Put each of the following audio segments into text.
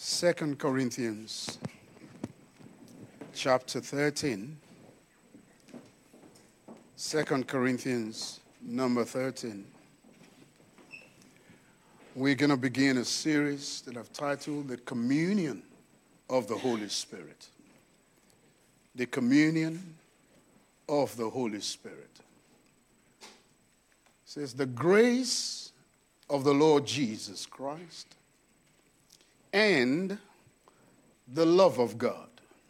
2 Corinthians chapter 13. 2 Corinthians number 13. We're going to begin a series that I've titled The Communion of the Holy Spirit. The Communion of the Holy Spirit. It says, the grace of the Lord Jesus Christ and the love of God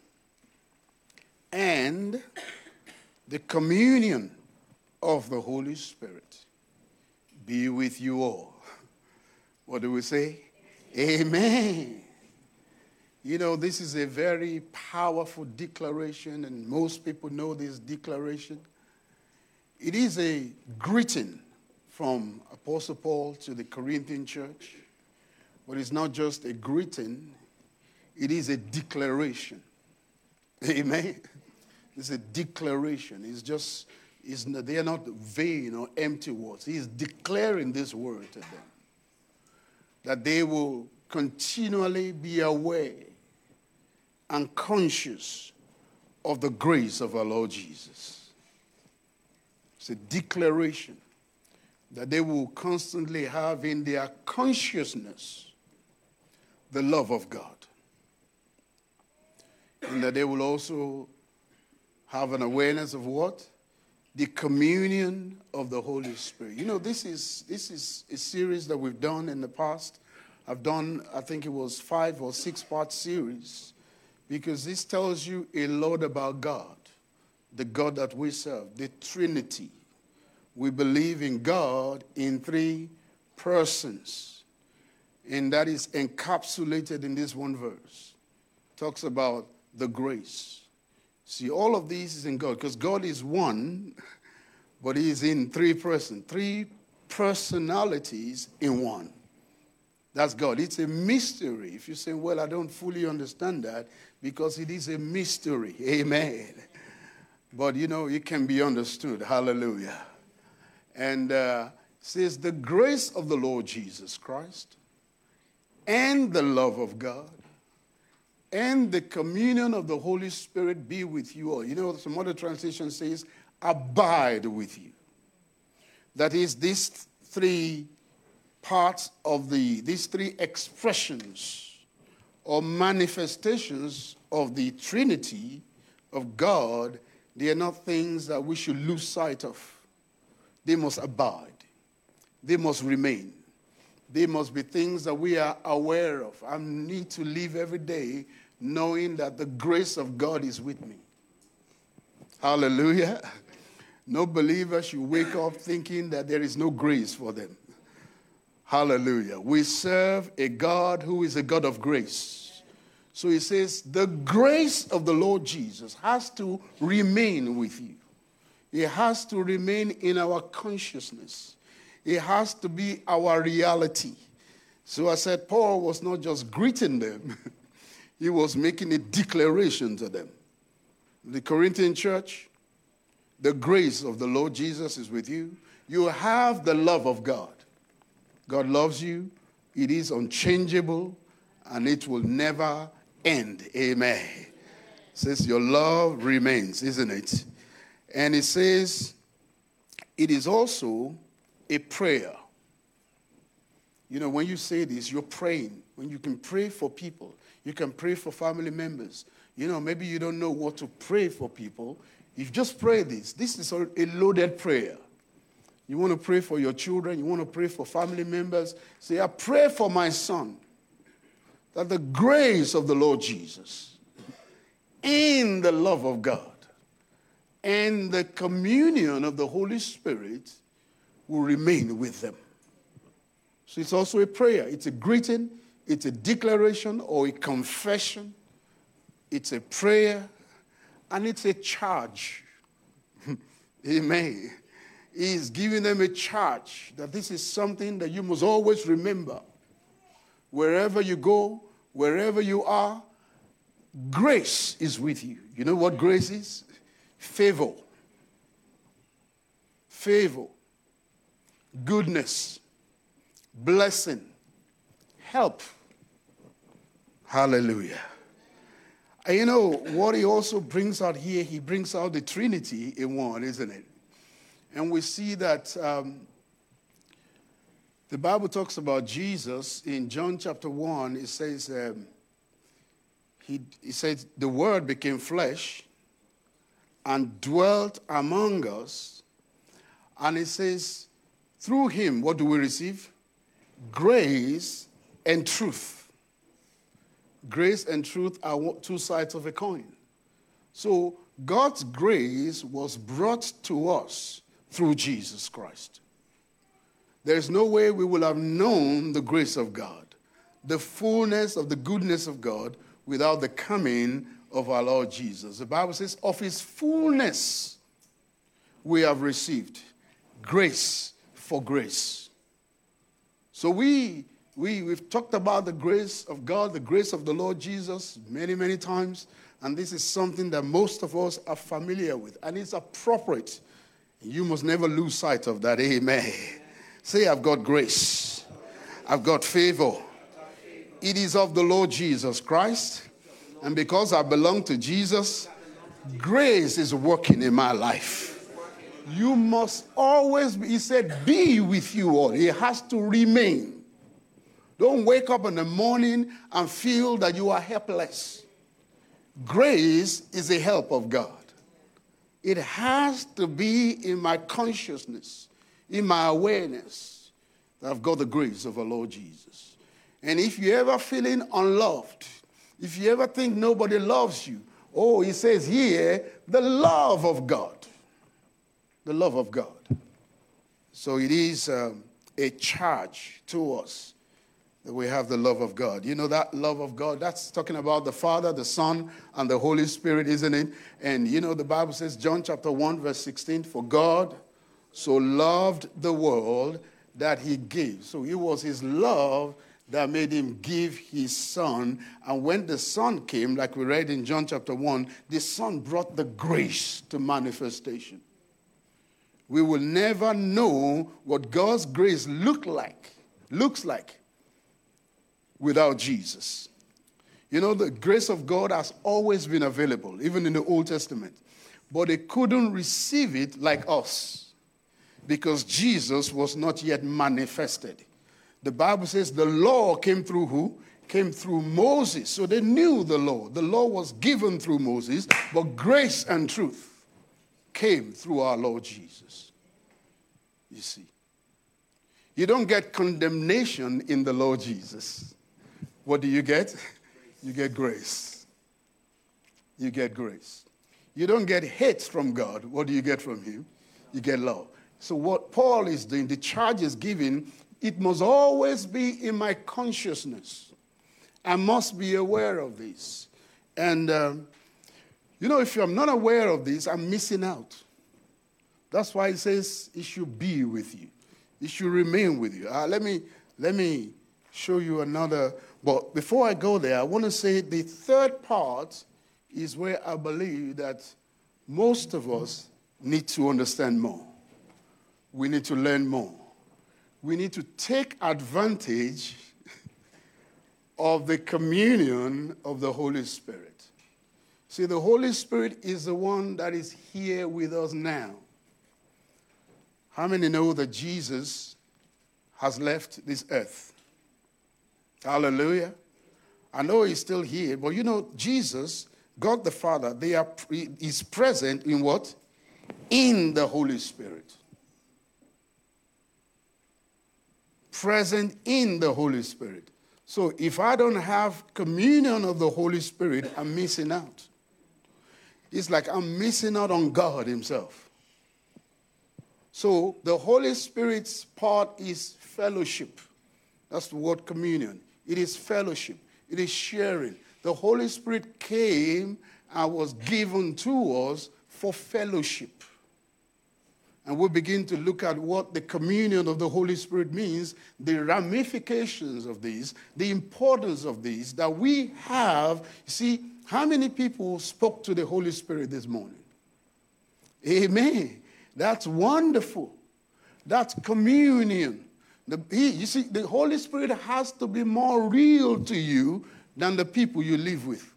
and the communion of the Holy Spirit be with you all. What do we say? Amen. You know, this is a very powerful declaration, and most people know this declaration. It is a greeting from Apostle Paul to the Corinthian church, but it's not just a greeting, it is a declaration. Amen. It's a declaration. They are not vain or empty words. He is declaring this word to them, that they will continually be aware and conscious of the grace of our Lord Jesus. It's a declaration that they will constantly have in their consciousness the love of God. And that they will also have an awareness of what? The communion of the Holy Spirit. You know, this is a series that we've done in the past. I've done, I think it was 5 or 6 part series, because this tells you a lot about God, the God that we serve, the Trinity. We believe in God in 3 persons, and that is encapsulated in this one verse. It talks about the grace. See, all of this is in God, because God is one, but he is in 3 persons, 3 personalities in one. That's God. It's a mystery. If you say, well, I don't fully understand that, because it is a mystery. Amen. But, you know, it can be understood. Hallelujah. And says, the grace of the Lord Jesus Christ and the love of God and the communion of the Holy Spirit be with you all. You know, some other translation says, abide with you. That is, these 3 parts of these 3 expressions or manifestations of the Trinity of God, they are not things that we should lose sight of. They must abide. They must remain. They must be things that we are aware of. I need to live every day knowing that the grace of God is with me. Hallelujah. No believer should wake up thinking that there is no grace for them. Hallelujah. We serve a God who is a God of grace. So he says, the grace of the Lord Jesus has to remain with you. It has to remain in our consciousness. It has to be our reality. So I said, Paul was not just greeting them. He was making a declaration to them. The Corinthian church, the grace of the Lord Jesus is with you. You have the love of God. God loves you. It is unchangeable, and it will never end. Amen. It says your love remains, isn't it? And it says it is also a prayer. You know, when you say this, you're praying. When you can pray for people, you can pray for family members. You know, maybe you don't know what to pray for people. You just pray this. This is a loaded prayer. You want to pray for your children. You want to pray for family members. Say, I pray for my son, that the grace of the Lord Jesus and the love of God and the communion of the Holy Spirit will remain with them. So it's also a prayer. It's a greeting. It's a declaration or a confession. It's a prayer. And it's a charge. Amen. He's giving them a charge that this is something that you must always remember. Wherever you go, wherever you are, grace is with you. You know what grace is? Favor. Favor. Goodness. Blessing. Help. Hallelujah. And you know, what he also brings out here, he brings out the Trinity in one, isn't it? And we see that the Bible talks about Jesus in John chapter 1. It says, he says, the Word became flesh and dwelt among us. And it says, through him, what do we receive? Grace and truth. Grace and truth are two sides of a coin. So God's grace was brought to us through Jesus Christ. There's no way we will have known the grace of God, the fullness of the goodness of God, without the coming of our Lord Jesus. The Bible says, of his fullness we have received grace for grace. So we've talked about the grace of God, the grace of the Lord Jesus many, many times. And this is something that most of us are familiar with. And it's appropriate. You must never lose sight of that. Amen. Say, I've got grace. I've got favor. It is of the Lord Jesus Christ. And because I belong to Jesus, grace is working in my life. You must always be, he said, be with you all. It has to remain. Don't wake up in the morning and feel that you are helpless. Grace is a help of God. It has to be in my consciousness, in my awareness, that I've got the grace of our Lord Jesus. And if you're ever feeling unloved, if you ever think nobody loves you, oh, he says here, the love of God. The love of God. So it is a charge to us that we have the love of God. You know that love of God, that's talking about the Father, the Son, and the Holy Spirit, isn't it? And you know the Bible says, John chapter 1, verse 16, for God so loved the world that he gave. So it was his love that made him give his Son. And when the Son came, like we read in John chapter 1, the Son brought the grace to manifestation. We will never know what God's grace looks like without Jesus. You know, the grace of God has always been available, even in the Old Testament. But they couldn't receive it like us because Jesus was not yet manifested. The Bible says the law came through who? Came through Moses. So they knew the law. The law was given through Moses, but grace and truth came through our Lord Jesus. You see. You don't get condemnation in the Lord Jesus. What do you get? You get grace. You get grace. You don't get hate from God. What do you get from him? You get love. So what Paul is doing, the charge is given, it must always be in my consciousness. I must be aware of this. And, you know, if I'm not aware of this, I'm missing out. That's why it says it should be with you. It should remain with you. Let me show you another. But before I go there, I want to say the third part is where I believe that most of us need to understand more. We need to learn more. We need to take advantage of the communion of the Holy Spirit. See, the Holy Spirit is the one that is here with us now. How many know that Jesus has left this earth? Hallelujah. I know he's still here, but you know, Jesus, God the Father, is present in what? In the Holy Spirit. Present in the Holy Spirit. So if I don't have communion of the Holy Spirit, I'm missing out. It's like I'm missing out on God himself. So the Holy Spirit's part is fellowship. That's the word communion. It is fellowship. It is sharing. The Holy Spirit came and was given to us for fellowship. And we'll begin to look at what the communion of the Holy Spirit means, the ramifications of these, the importance of these, that we have. You see, how many people spoke to the Holy Spirit this morning? Amen. That's wonderful. That's communion. You see, the Holy Spirit has to be more real to you than the people you live with.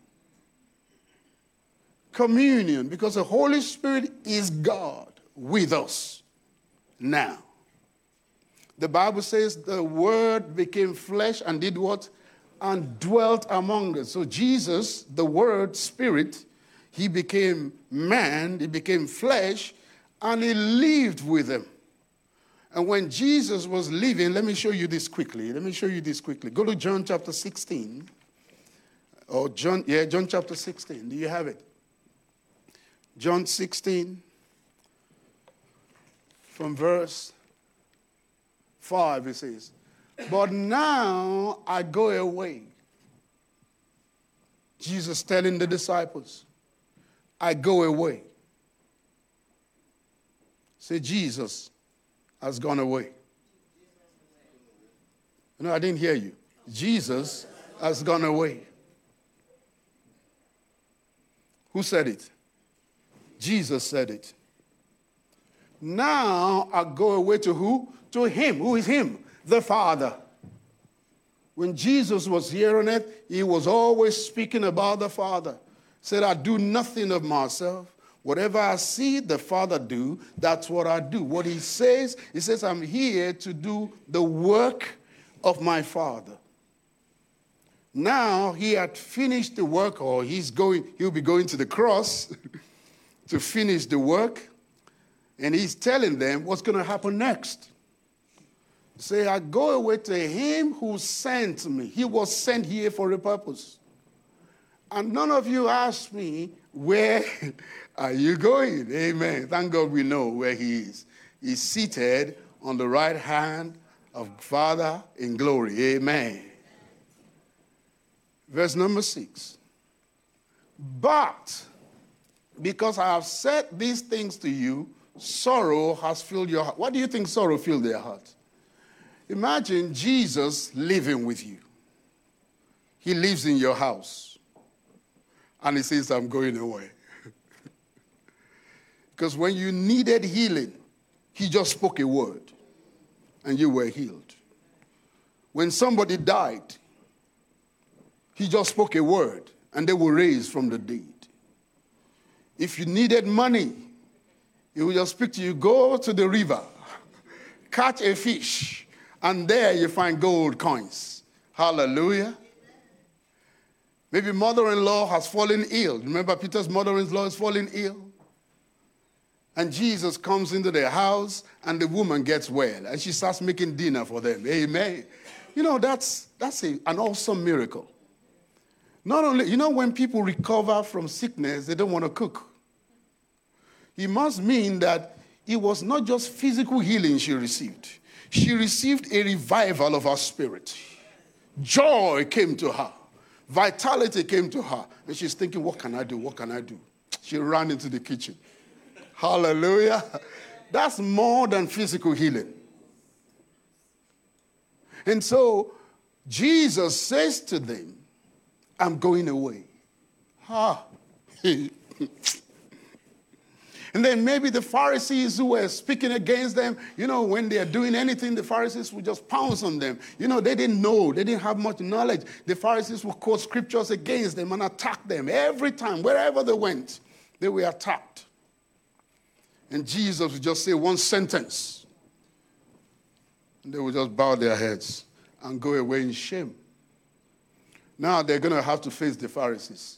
Communion, because the Holy Spirit is God with us now. The Bible says the Word became flesh and did what? And dwelt among us. So Jesus, the Word, Spirit, he became man, he became flesh, and he lived with them. And when Jesus was living, let me show you this quickly. Go to John chapter 16. John chapter 16. Do you have it? John 16, from verse 5, it says, "But now I go away." Jesus telling the disciples, I go away. Say, Jesus has gone away. No, I didn't hear you. Jesus has gone away. Who said it? Jesus said it. Now I go away to who? To him. Who is him? The Father. When Jesus was here on earth, he was always speaking about the Father. Said, I do nothing of myself. Whatever I see the Father do, that's what I do. What he says, I'm here to do the work of my Father. Now he had finished the work, or he'll be going to the cross to finish the work. And he's telling them what's going to happen next. Say, I go away to him who sent me. He was sent here for a purpose. And none of you asked me, where are you going? Amen. Thank God we know where he is. He's seated on the right hand of Father in glory. Amen. Verse number 6. But because I have said these things to you, sorrow has filled your heart. What do you think sorrow filled their heart? Imagine Jesus living with you. He lives in your house. And he says, I'm going away. Because when you needed healing, he just spoke a word and you were healed. When somebody died, he just spoke a word and they were raised from the dead. If you needed money, he would just speak to you, go to the river, catch a fish, and there you find gold coins. Hallelujah. Maybe mother-in-law has fallen ill. Remember Peter's mother-in-law is fallen ill? And Jesus comes into their house and the woman gets well and she starts making dinner for them. Amen. You know, that's an awesome miracle. Not only, when people recover from sickness, they don't want to cook. It must mean that it was not just physical healing she received. She received a revival of her spirit. Joy came to her. Vitality came to her. And she's thinking, what can I do? What can I do? She ran into the kitchen. Hallelujah. That's more than physical healing. And so Jesus says to them, I'm going away. And then maybe the Pharisees who were speaking against them, when they are doing anything, the Pharisees would just pounce on them. They didn't know. They didn't have much knowledge. The Pharisees would quote scriptures against them and attack them. Every time, wherever they went, they were attacked. And Jesus would just say one sentence. And they would just bow their heads and go away in shame. Now they're going to have to face the Pharisees.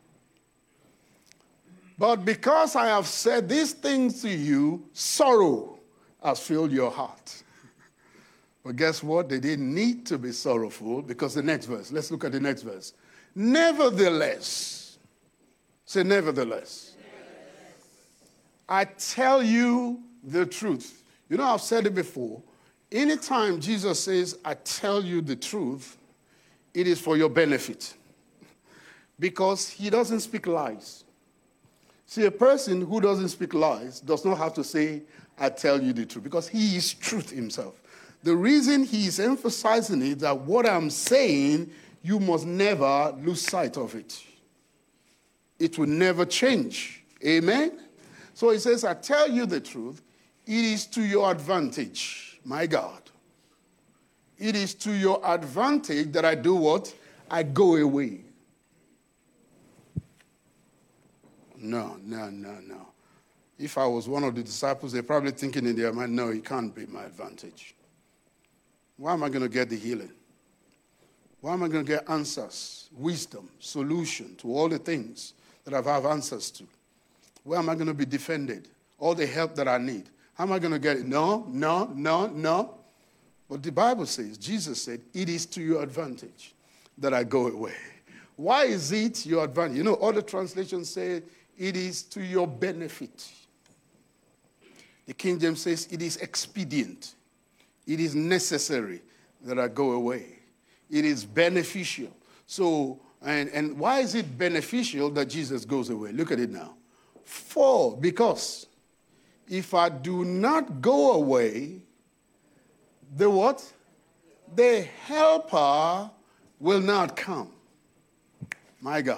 But because I have said these things to you, sorrow has filled your heart. But guess what? They didn't need to be sorrowful because the next verse. Let's look at the next verse. Nevertheless. Say nevertheless. I tell you the truth. I've said it before. Anytime Jesus says, I tell you the truth, it is for your benefit. Because he doesn't speak lies. See, a person who doesn't speak lies does not have to say, I tell you the truth, because he is truth himself. The reason he is emphasizing it, that what I'm saying, you must never lose sight of it. It will never change. Amen? So he says, I tell you the truth, it is to your advantage, my God. It is to your advantage that I do what? I go away. No. If I was one of the disciples, they're probably thinking in their mind, no, it can't be my advantage. Why am I going to get the healing? Why am I going to get answers, wisdom, solution to all the things that I have answers to? Where am I going to be defended? All the help that I need. How am I going to get it? No. But the Bible says, Jesus said, it is to your advantage that I go away. Why is it your advantage? You know, other translations say it is to your benefit. The King James says it is expedient. It is necessary that I go away. It is beneficial. So, and why is it beneficial that Jesus goes away? Look at it now. Because if I do not go away, the what? The helper will not come. My God.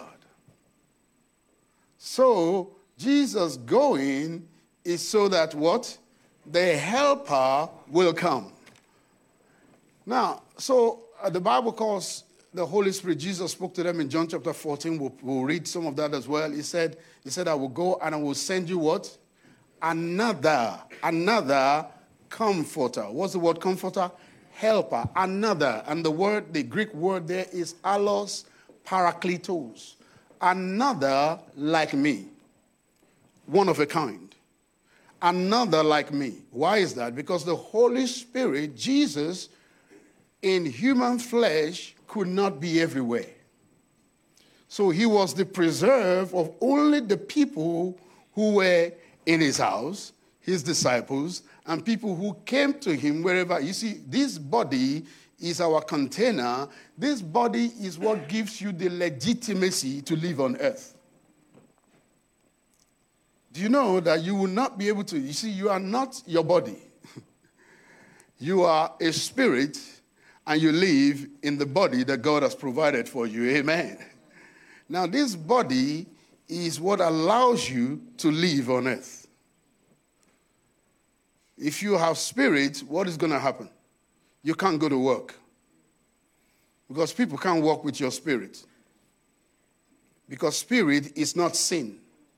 So, Jesus going is so that what? The helper will come. Now, so the Bible calls the Holy Spirit. Jesus spoke to them in John chapter 14. We'll read some of that as well. He said, I will go and I will send you what? Another comforter. What's the word comforter? Helper. Another. And the Greek word there is allos parakletos. Another like me. One of a kind. Another like me. Why is that? Because the Holy Spirit, Jesus, in human flesh, could not be everywhere. So he was the preserve of only the people who were in his house, his disciples, and people who came to him wherever. You see, this body is our container. This body is what gives you the legitimacy to live on earth. Do you know that you will not be able to? You see, you are not your body. You are a spirit, and you live in the body that God has provided for you. Amen. Now, this body is what allows you to live on earth. If you have spirit, what is going to happen? You can't go to work. Because people can't work with your spirit. Because spirit is not sin.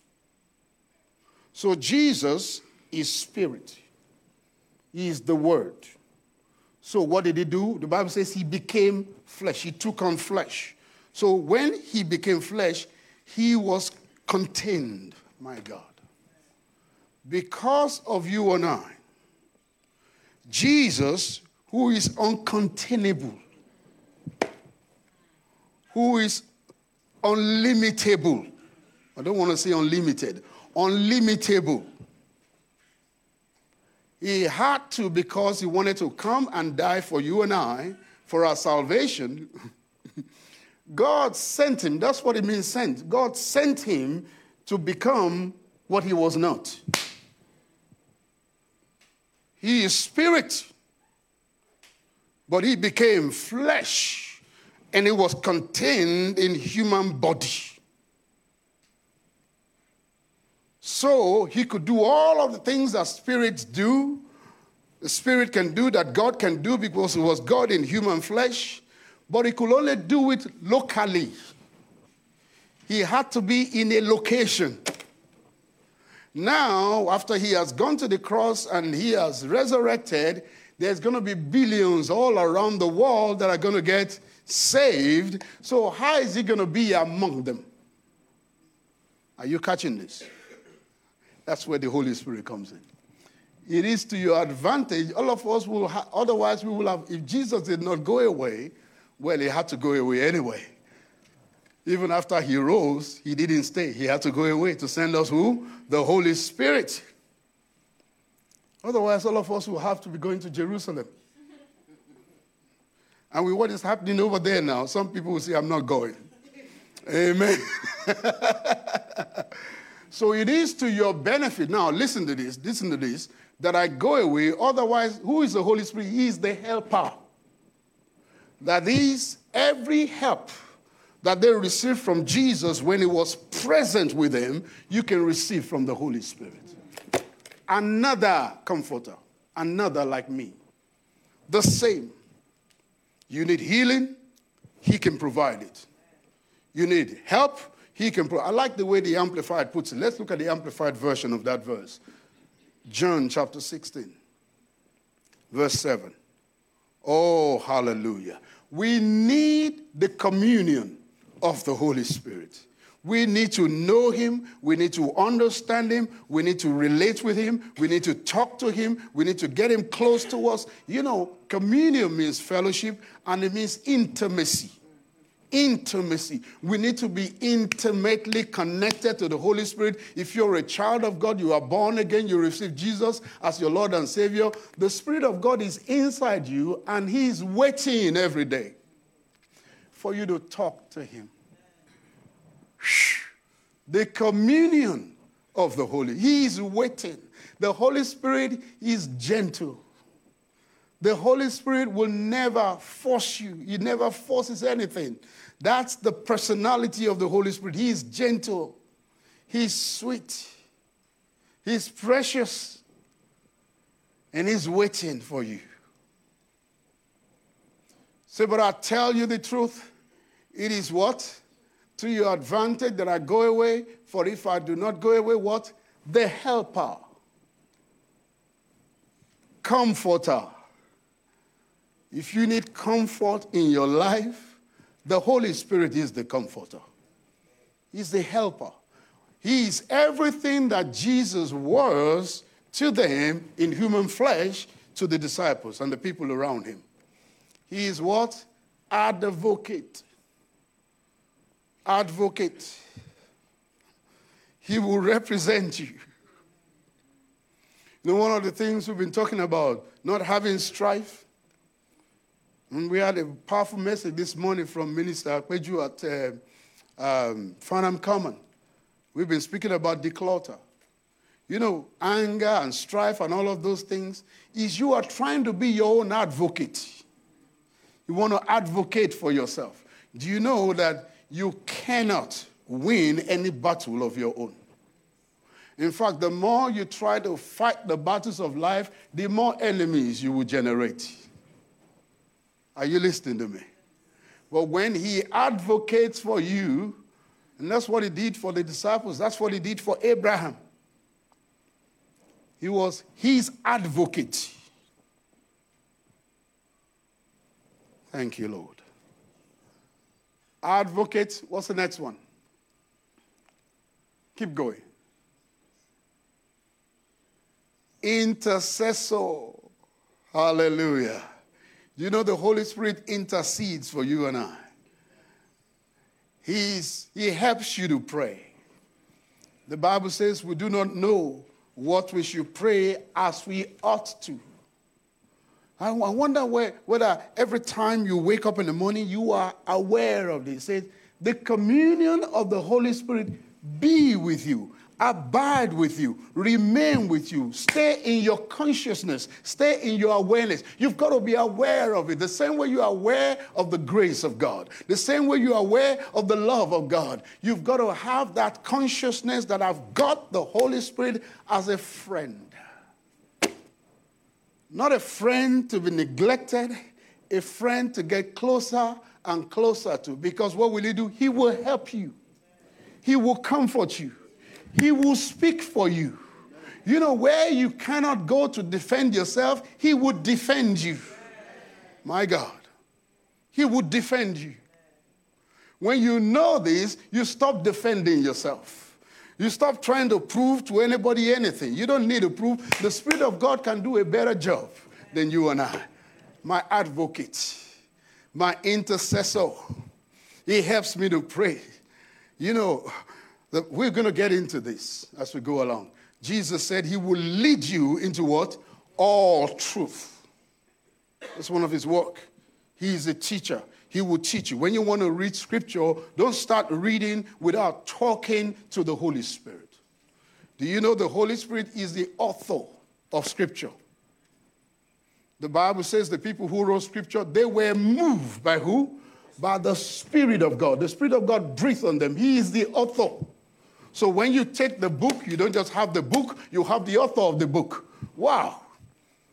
So Jesus is spirit. He is the word. So what did he do? The Bible says he became flesh. He took on flesh. So when he became flesh, he was contained, my God. Because of you and I, Jesus, who is uncontainable, who is unlimitable. I don't want to say unlimited. Unlimitable. He had to, because he wanted to come and die for you and I, for our salvation. God sent him. That's what it means, sent. God sent him to become what he was not. He is spirit, but he became flesh, and he was contained in human body. So he could do all of the things that spirits do. The spirit can do that God can do because it was God in human flesh, but he could only do it locally. He had to be in a location. Now, after he has gone to the cross and he has resurrected, there's going to be billions all around the world that are going to get saved. So how is he going to be among them? Are you catching this? That's where the Holy Spirit comes in. It is to your advantage. All of us will otherwise we will have, if Jesus did not go away, well, he had to go away anyway. Even after he rose, he didn't stay. He had to go away to send us who? The Holy Spirit. Otherwise, all of us will have to be going to Jerusalem. And with what is happening over there now, some people will say, I'm not going. Amen. So it is to your benefit. Now, listen to this, that I go away. Otherwise, who is the Holy Spirit? He is the helper. That is, every help that they received from Jesus when he was present with them, you can receive from the Holy Spirit. Another comforter, another like me. The same. You need healing, he can provide it. You need help, he can provide. I like the way the Amplified puts it. Let's look at the Amplified version of that verse. John chapter 16, verse 7. Oh, hallelujah. We need the communion of the Holy Spirit. We need to know him. We need to understand him. We need to relate with him. We need to talk to him. We need to get him close to us. You know, communion means fellowship, and it means intimacy. Intimacy. We need to be intimately connected to the Holy Spirit. If you're a child of God, you are born again, you receive Jesus as your Lord and Savior, the Spirit of God is inside you, and he is waiting every day for you to talk to him. The communion of the Holy. He is waiting. The Holy Spirit is gentle. The Holy Spirit will never force you. He never forces anything. That's the personality of the Holy Spirit. He is gentle. He's sweet. He's precious. And he's waiting for you. Say, but I tell you the truth. It is what? To your advantage that I go away. For if I do not go away, what? The helper. Comforter. If you need comfort in your life, the Holy Spirit is the comforter. He's the helper. He is everything that Jesus was to them in human flesh, to the disciples and the people around him. He is what? Advocate. Advocate. He will represent you. You know, one of the things we've been talking about, not having strife. And we had a powerful message this morning from Minister Akpeju at Farnham Common. We've been speaking about declutter. You know, anger and strife and all of those things is you are trying to be your own advocate. You want to advocate for yourself. Do you know that you cannot win any battle of your own? In fact, the more you try to fight the battles of life, the more enemies you will generate. Are you listening to me? But when he advocates for you, and that's what he did for the disciples, that's what he did for Abraham. He was his advocate. Thank you, Lord. Advocate, what's the next one? Keep going. Intercessor. Hallelujah. You know the Holy Spirit intercedes for you and I. He helps you to pray. The Bible says we do not know what we should pray as we ought to. I wonder whether every time you wake up in the morning, you are aware of this. It says, the communion of the Holy Spirit be with you, abide with you, remain with you, stay in your consciousness, stay in your awareness. You've got to be aware of it. The same way you are aware of the grace of God, the same way you are aware of the love of God. You've got to have that consciousness that I've got the Holy Spirit as a friend. Not a friend to be neglected, a friend to get closer and closer to. Because what will he do? He will help you. He will comfort you. He will speak for you. You know, where you cannot go to defend yourself, he would defend you. My God. He would defend you. When you know this, you stop defending yourself. You stop trying to prove to anybody anything. You don't need to prove. The Spirit of God can do a better job than you and I. My advocate, my intercessor. He helps me to pray. You know, we're going to get into this as we go along. Jesus said he will lead you into what? All truth. That's one of his work. He is a teacher. He will teach you. When you want to read scripture, don't start reading without talking to the Holy Spirit. Do you know the Holy Spirit is the author of scripture? The Bible says the people who wrote scripture, they were moved by who? By the Spirit of God. The Spirit of God breathed on them. He is the author. So when you take the book, you don't just have the book, you have the author of the book. Wow.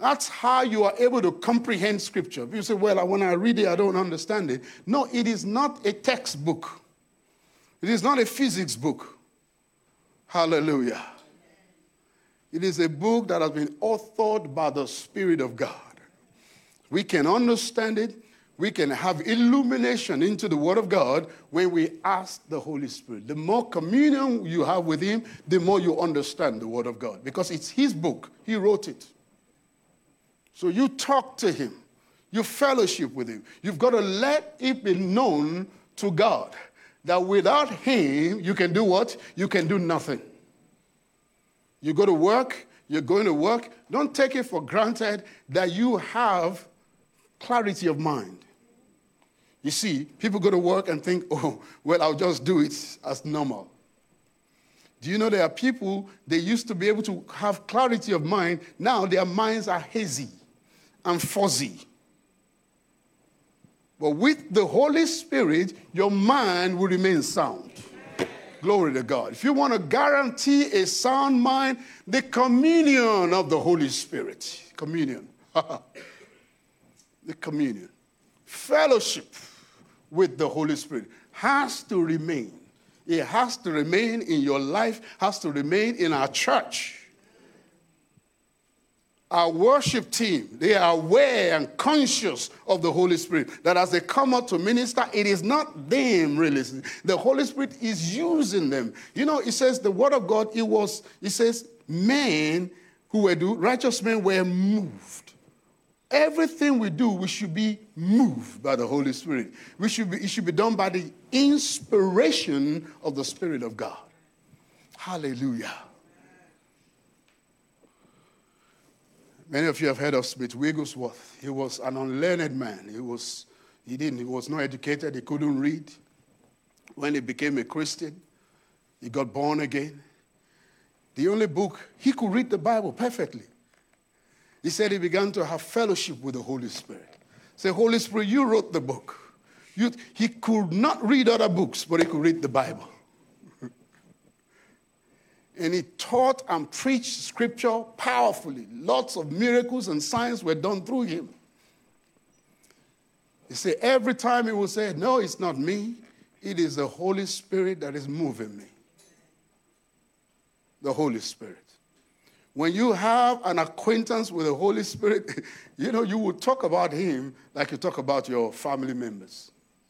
That's how you are able to comprehend Scripture. You say, well, when I read it, I don't understand it. No, it is not a textbook. It is not a physics book. Hallelujah. It is a book that has been authored by the Spirit of God. We can understand it. We can have illumination into the Word of God when we ask the Holy Spirit. The more communion you have with Him, the more you understand the Word of God. Because it's His book. He wrote it. So you talk to Him. You fellowship with Him. You've got to let it be known to God that without Him, you can do what? You can do nothing. You go to work, you're going to work. Don't take it for granted that you have clarity of mind. You see, people go to work and think, oh, well, I'll just do it as normal. Do you know there are people, they used to be able to have clarity of mind. Now their minds are hazy and fuzzy. But with the Holy Spirit, your mind will remain sound. Glory to God. If you want to guarantee a sound mind, the communion of the Holy Spirit. Communion. The communion. Fellowship with the Holy Spirit has to remain. It has to remain in your life, has to remain in our church. Our worship team, they are aware and conscious of the Holy Spirit. That as they come out to minister, it is not them really. The Holy Spirit is using them. You know, it says the Word of God, it says men who were righteous men were moved. Everything we do, we should be moved by the Holy Spirit. It should be done by the inspiration of the Spirit of God. Hallelujah. Many of you have heard of Smith Wigglesworth. He was an unlearned man. He was not educated. He couldn't read. When he became a Christian, he got born again. The only book, he could read the Bible perfectly. He said he began to have fellowship with the Holy Spirit. Say, Holy Spirit, you wrote the book. He could not read other books, but he could read the Bible. And he taught and preached Scripture powerfully. Lots of miracles and signs were done through him. He said every time he would say, no, it's not me. It is the Holy Spirit that is moving me. The Holy Spirit. When you have an acquaintance with the Holy Spirit, you will talk about him like you talk about your family members.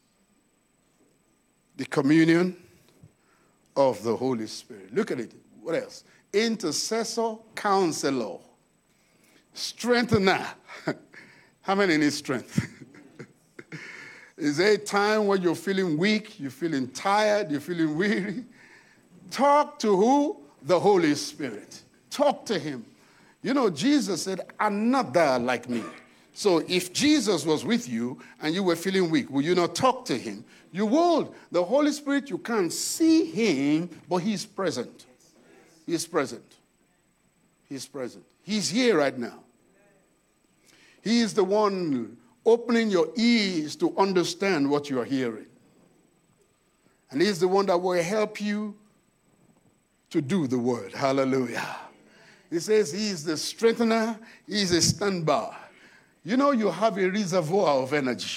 The communion of the Holy Spirit. Look at it. What else? Intercessor, counselor, strengthener. How many need strength? Is there a time when you're feeling weak, you're feeling tired, you're feeling weary? Talk to who? The Holy Spirit. Talk to him. Jesus said, another like me. So if Jesus was with you and you were feeling weak, will you not talk to him? You would. The Holy Spirit, you can't see him, but he's present. He's present. He's present. He's here right now. He is the one opening your ears to understand what you are hearing. And he's the one that will help you to do the word. Hallelujah. He says he is the strengthener. He is a standby. You have a reservoir of energy.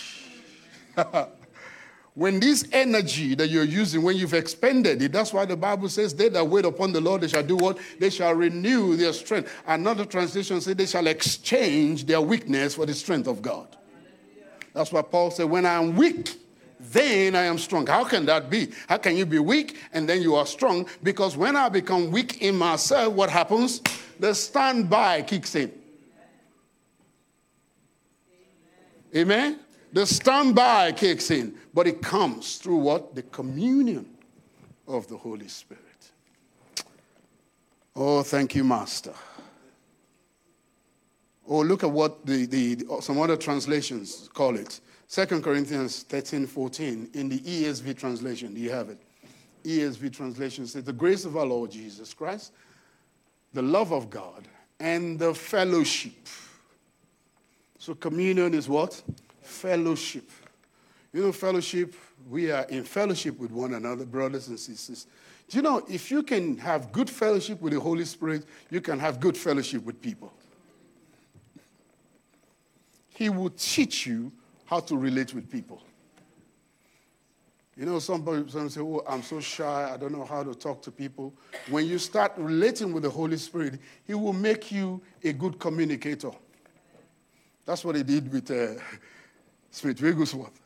When this energy that you're using, when you've expended it, that's why the Bible says, they that wait upon the Lord, they shall do what? They shall renew their strength. Another translation says they shall exchange their weakness for the strength of God. That's why Paul said, when I am weak, then I am strong. How can that be? How can you be weak and then you are strong? Because when I become weak in myself, what happens? The standby kicks in. Amen? The standby kicks in, but it comes through what? The communion of the Holy Spirit. Oh, thank you, Master. Oh, look at what some other translations call it. 2 Corinthians 13:14 in the ESV translation. Do you have it? ESV translation says, the grace of our Lord Jesus Christ, the love of God, and the fellowship. So communion is what? Fellowship. Fellowship, we are in fellowship with one another, brothers and sisters. Do you know, if you can have good fellowship with the Holy Spirit, you can have good fellowship with people. he will teach you how to relate with people. You know, some say, oh, I'm so shy, I don't know how to talk to people. When you start relating with the Holy Spirit, he will make you a good communicator. That's what he did with Smith Wigglesworth.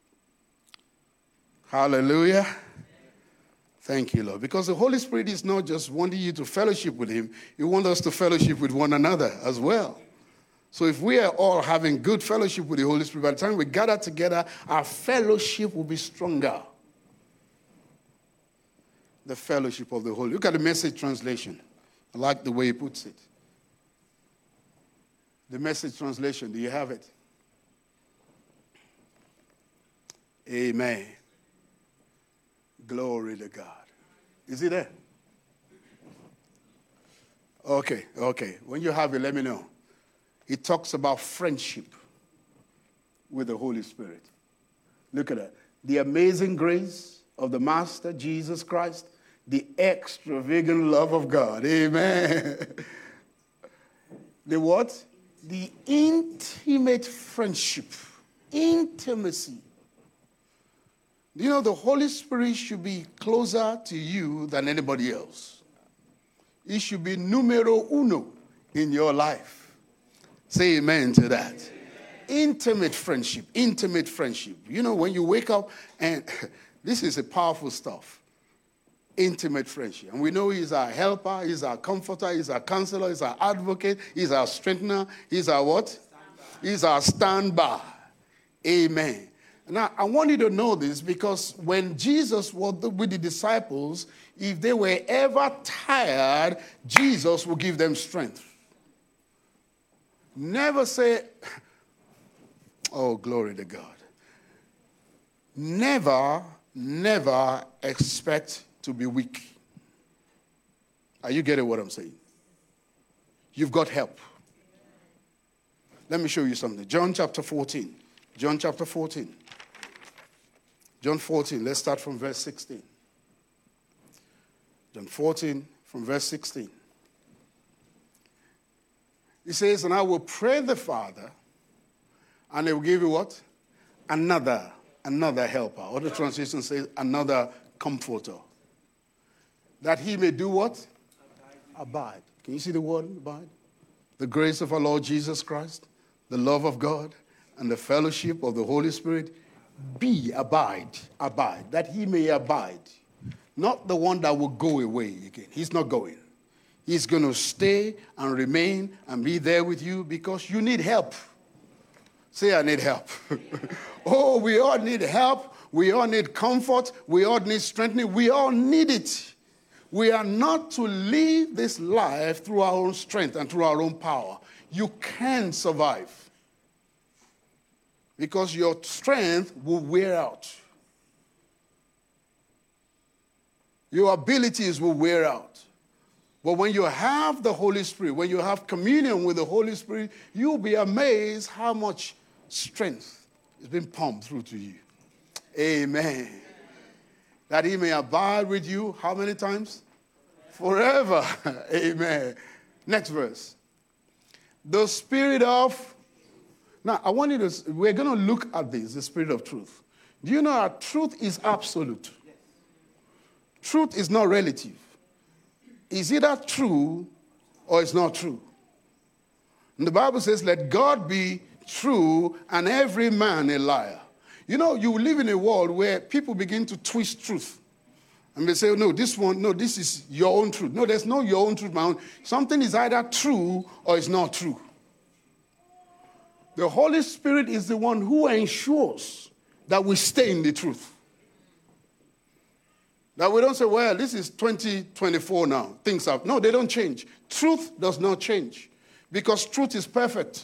Hallelujah. Thank you, Lord. Because the Holy Spirit is not just wanting you to fellowship with him, he wants us to fellowship with one another as well. So if we are all having good fellowship with the Holy Spirit, by the time we gather together, our fellowship will be stronger. The fellowship of the Holy. Look at the Message translation. I like the way he puts it. The Message translation, do you have it? Amen. Glory to God. Is it there? Okay. When you have it, let me know. It talks about friendship with the Holy Spirit. Look at that. The amazing grace of the Master, Jesus Christ, the extravagant love of God. Amen. The what? The intimate friendship. Intimacy. You know, the Holy Spirit should be closer to you than anybody else. It should be numero uno in your life. Say amen to that. Amen. Intimate friendship. You know, when you wake up, and this is a powerful stuff. Intimate friendship. And we know he's our helper, he's our comforter, he's our counselor, he's our advocate, he's our strengthener, he's our what? Standby. He's our standby. Amen. Now, I want you to know this because when Jesus was with the disciples, if they were ever tired, Jesus would give them strength. Never say, oh, glory to God. Never expect to be weak. Are you getting what I'm saying? You've got help. Let me show you something. John chapter 14. John 14, let's start from verse 16. John 14 from verse 16. He says, and I will pray the Father, and he will give you what? Another helper. Other translation says, another comforter. That he may do what? Abide. Can you see the word abide? The grace of our Lord Jesus Christ, the love of God, and the fellowship of the Holy Spirit abide, that he may abide. Not the one that will go away again. He's not going. He's going to stay and remain and be there with you because you need help. Say, I need help. Oh, we all need help. We all need comfort. We all need strengthening. We all need it. We are not to live this life through our own strength and through our own power. You can survive. Because your strength will wear out. Your abilities will wear out. But when you have the Holy Spirit, when you have communion with the Holy Spirit, you'll be amazed how much strength is being pumped through to you. Amen. That he may abide with you, how many times? Forever. Amen. Next verse. The Spirit of... Now, I want you to, we're going to look at this, the Spirit of truth. Do you know that truth is absolute? Yes. Truth is not relative. It's either true or it's not true. And the Bible says, let God be true and every man a liar. You know, you live in a world where people begin to twist truth. And they say, no, this is your own truth. No, there's no your own truth, my own. Something is either true or it's not true. The Holy Spirit is the one who ensures that we stay in the truth. That we don't say, well, this is 2024 now. Things have... No, they don't change. Truth does not change because truth is perfect.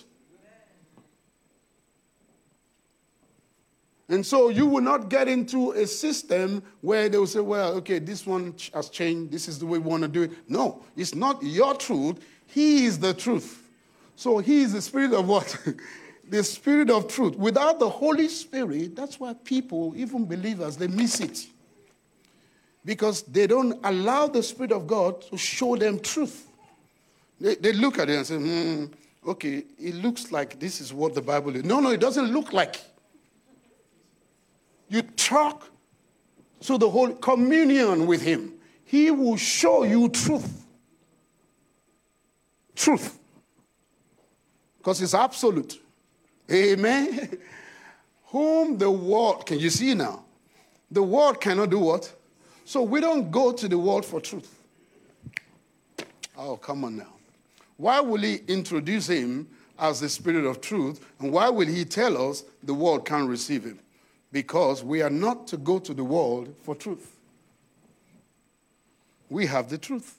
And so you will not get into a system where they will say, well, okay, this one has changed. This is the way we want to do it. No, it's not your truth. He is the truth. So he is the Spirit of what? The Spirit of truth. Without the Holy Spirit, that's why people, even believers, they miss it. Because they don't allow the Spirit of God to show them truth. They look at it and say, okay, it looks like this is what the Bible is. No, it doesn't look like. You talk to the whole communion with him. He will show you truth. Truth. Because it's absolute. Amen. Whom the world, can you see now? The world cannot do what? So we don't go to the world for truth. Oh, come on now. Why will he introduce him as the Spirit of truth? And why will he tell us the world can't receive him? Because we are not to go to the world for truth. We have the truth.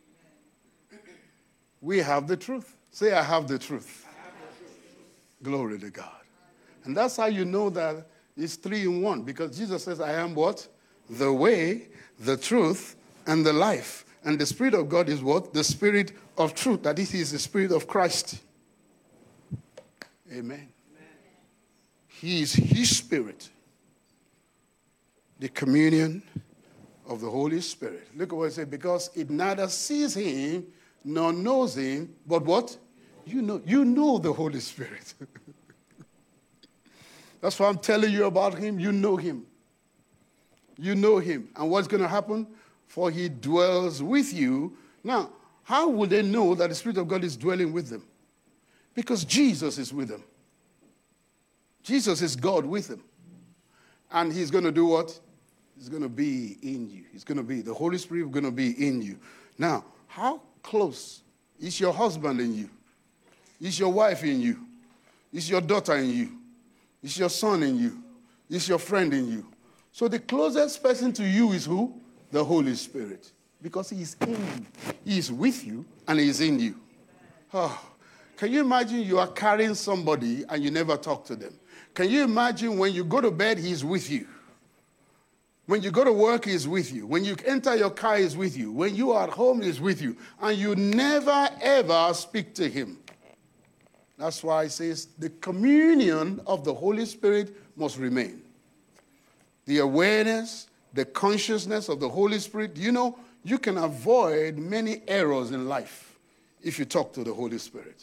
We have the truth. Say, I have the truth. Glory to God. And that's how you know that it's 3 in 1. Because Jesus says, I am what? The way, the truth, and the life. And the Spirit of God is what? The Spirit of truth. That is, He is the Spirit of Christ. Amen. He is His Spirit. The communion of the Holy Spirit. Look at what it says. Because it neither sees Him nor knows Him, but what? You know the Holy Spirit. That's why I'm telling you about Him. You know Him. You know Him. And what's going to happen? For He dwells with you. Now, how will they know that the Spirit of God is dwelling with them? Because Jesus is with them. Jesus is God with them. And He's going to do what? He's going to be in you. He's going to be, the Holy Spirit is going to be in you. Now, how close is your husband in you? Is your wife in you? Is your daughter in you? Is your son in you? Is your friend in you? So the closest person to you is who? The Holy Spirit. Because He is in you. He is with you and He is in you. Oh, can you imagine you are carrying somebody and you never talk to them? Can you imagine when you go to bed, He's with you? When you go to work, He's with you. When you enter your car, He's with you. When you are at home, He's with you. And you never, ever speak to Him. That's why it says the communion of the Holy Spirit must remain. The awareness, the consciousness of the Holy Spirit. You know, you can avoid many errors in life if you talk to the Holy Spirit.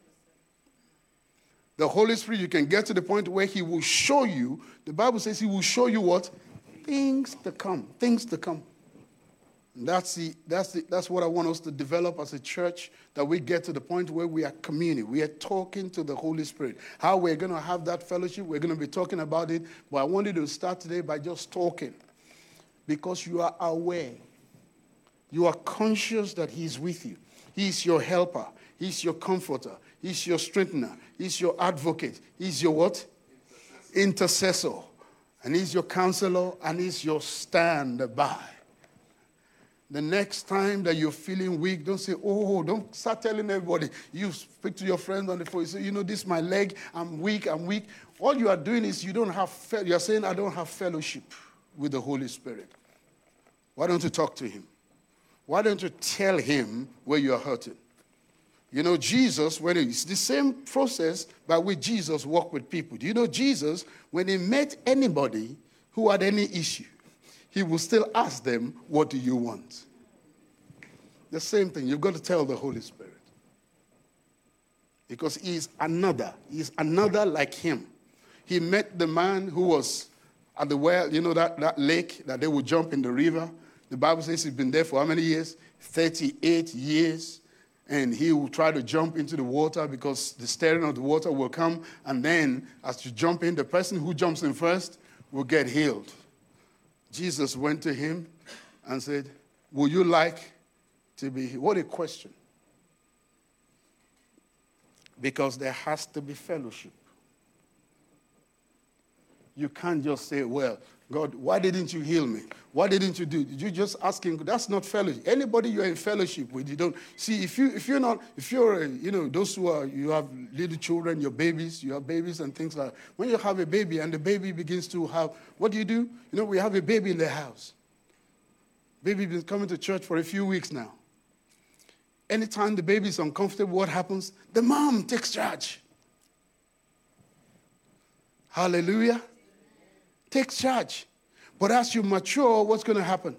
The Holy Spirit, you can get to the point where He will show you. The Bible says He will show you what? Things to come. Things to come. And that's what I want us to develop as a church, that we get to the point where we are communing. We are talking to the Holy Spirit. How we're going to have that fellowship, we're going to be talking about it. But I wanted to start today by just talking. Because you are aware. You are conscious that He's with you. He's your helper. He's your comforter. He's your strengthener. He's your advocate. He's your what? Intercessor. And He's your counselor. And He's your stand-by. The next time that you're feeling weak, don't say, oh, don't start telling everybody. You speak to your friends on the phone. You say, you know, this is my leg. I'm weak. All you are doing is you're saying, I don't have fellowship with the Holy Spirit. Why don't you talk to Him? Why don't you tell Him where you are hurting? You know, Jesus, it's the same process by which Jesus walked with people. Do you know Jesus, when He met anybody who had any issue, He will still ask them, what do you want? The same thing. You've got to tell the Holy Spirit. Because He's another like Him. He met the man who was at the well, you know, that lake that they would jump in the river. The Bible says he's been there for how many years? 38 years. And he will try to jump into the water because the stirring of the water will come. And then as you jump in, the person who jumps in first will get healed. Jesus went to him and said, would you like to be healed? What a question. Because there has to be fellowship. You can't just say, well, God, why didn't you heal me? Why didn't you do? Did you just ask Him? That's not fellowship. Anybody you're in fellowship with, you don't see. If you're those you have little children, your babies, you have babies and things like that. When you have a baby and the baby begins to have, what do? You know, we have a baby in the house. Baby been coming to church for a few weeks now. Anytime the baby is uncomfortable, what happens? The mom takes charge. Hallelujah. Takes charge. But as you mature, what's going to happen?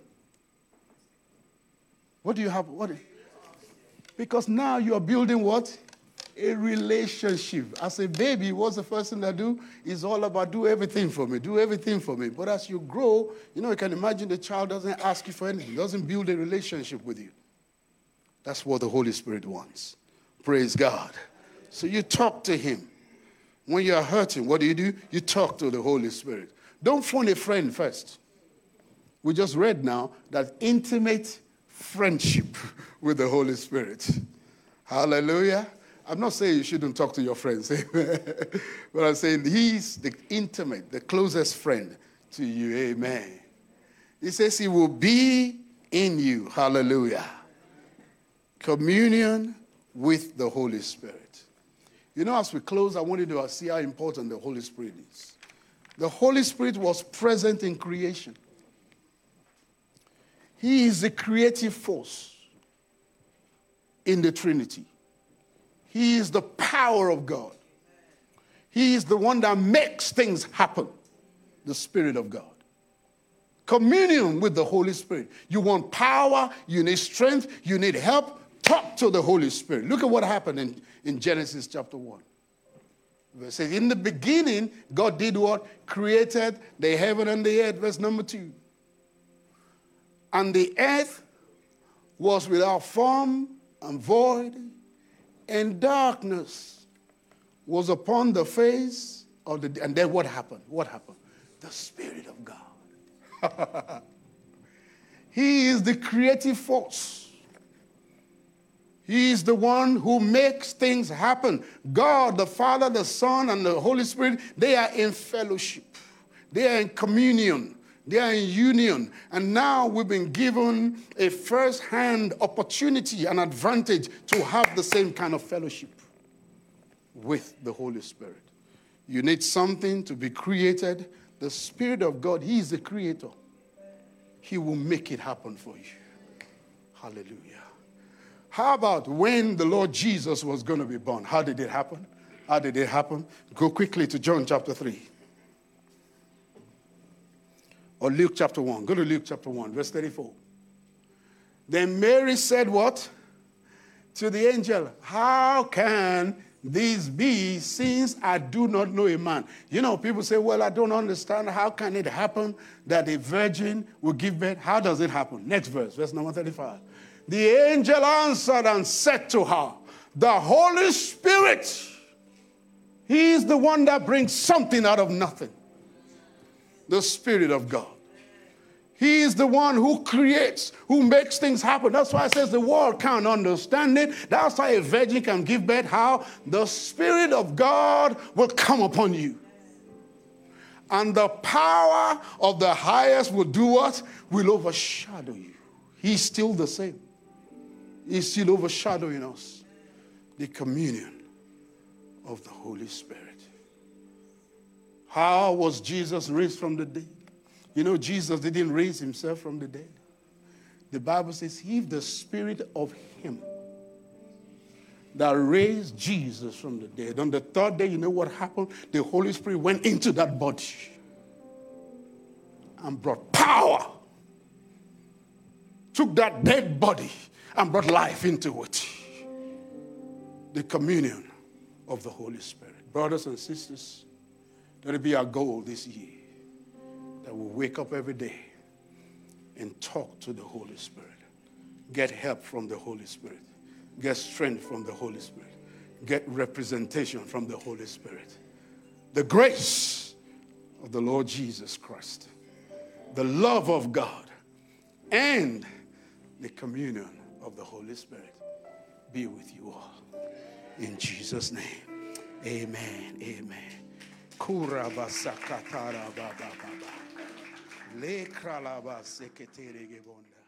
What do you have? Because now you are building what? a relationship. As a baby, what's the first thing I do? It's all about do everything for me, do everything for me. But as you grow, you can imagine the child doesn't ask you for anything, doesn't build a relationship with you. That's what the Holy Spirit wants. Praise God. So you talk to him. When you are hurting, what do? You talk to the Holy Spirit. Don't phone a friend first. We just read now that intimate friendship with the Holy Spirit. Hallelujah. I'm not saying you shouldn't talk to your friends, but I'm saying he's the intimate, the closest friend to you. Amen. He says he will be in you. Hallelujah. Communion with the Holy Spirit. As we close, I want you to see how important the Holy Spirit is. The Holy Spirit was present in creation. He is the creative force in the Trinity. He is the power of God. He is the one that makes things happen, the Spirit of God. Communion with the Holy Spirit. You want power, you need strength, you need help, talk to the Holy Spirit. Look at what happened in Genesis chapter 1. It says, in the beginning, God did what? Created the heaven and the earth. Verse number 2. And the earth was without form and void, and darkness was upon the face of the... And then what happened? What happened? The Spirit of God. He is the creative force. He is the one who makes things happen. God, the Father, the Son, and the Holy Spirit, they are in fellowship. They are in communion. They are in union. And now we've been given a first-hand opportunity and advantage to have the same kind of fellowship with the Holy Spirit. You need something to be created. The Spirit of God, he is the creator. He will make it happen for you. Hallelujah. How about when the Lord Jesus was going to be born? How did it happen? How did it happen? Go quickly to John chapter 3. Or Luke chapter 1. Go to Luke chapter 1, verse 34. Then Mary said what? To the angel, how can this be since I do not know a man? People say, well, I don't understand. How can it happen that a virgin will give birth? How does it happen? Next verse, verse number 35. The angel answered and said to her, the Holy Spirit, he is the one that brings something out of nothing. The Spirit of God. He is the one who creates, who makes things happen. That's why it says the world can't understand it. That's why a virgin can give birth. How? The Spirit of God will come upon you. And the power of the highest will do what? Will overshadow you. He's still the same. He's still overshadowing us. The communion of the Holy Spirit. How was Jesus raised from the dead? Jesus didn't raise himself from the dead. The Bible says, if the Spirit of him that raised Jesus from the dead, on the third day, you know what happened? The Holy Spirit went into that body and brought power. Took that dead body and brought life into it. The communion of the Holy Spirit. Brothers and sisters, let it be our goal this year that we'll wake up every day and talk to the Holy Spirit. Get help from the Holy Spirit. Get strength from the Holy Spirit. Get representation from the Holy Spirit. The grace of the Lord Jesus Christ, the love of God, and the communion of the Holy Spirit be with you all. In Jesus' name, amen, amen. Kurabasakatara baba baba. Le kralaba seketere gebonda.